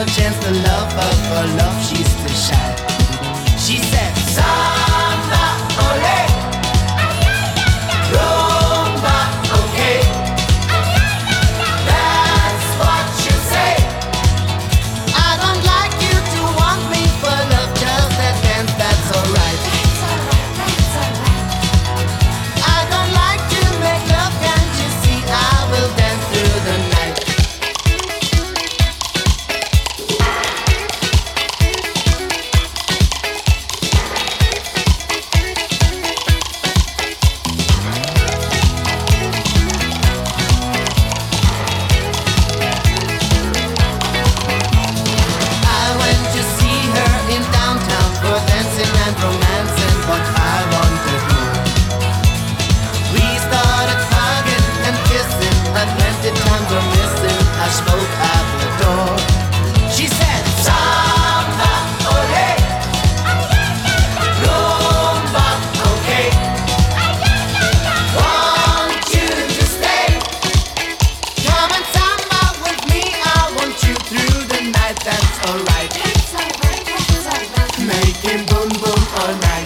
no chance to love her, for love she's too shy. She said, Samba, ole, rumba, okay. That's what you say. I don't like you to want me for love, just that dance, that's alright. I don't like to make love, can't you see? I will dance through the night. I went to see her in downtown for dancing and romancing, but I wanted more. We started hugging and kissing, and plenty times were missing. I spoke at the door. She said, Samba, ole, rumba, okay. Want you to stay. Come and samba with me. I want you through the night. That's alright. Making boom boom all night.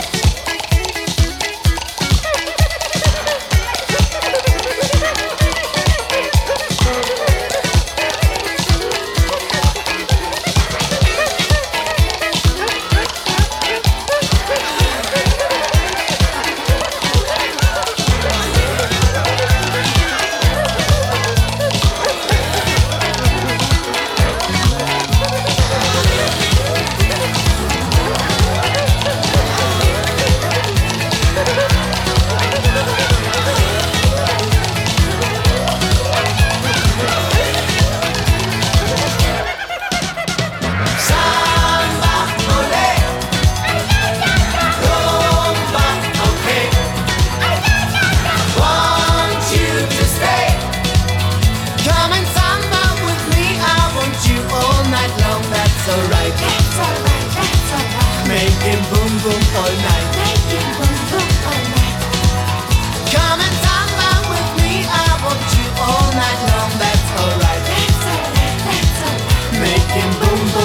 Samba, ole, rumba, okay. Want you to stay. Come and samba with me. I want you all night long. That's alright. Making boom boom all night. Come and samba with me. I want you all night long. That's alright. Making boom boom.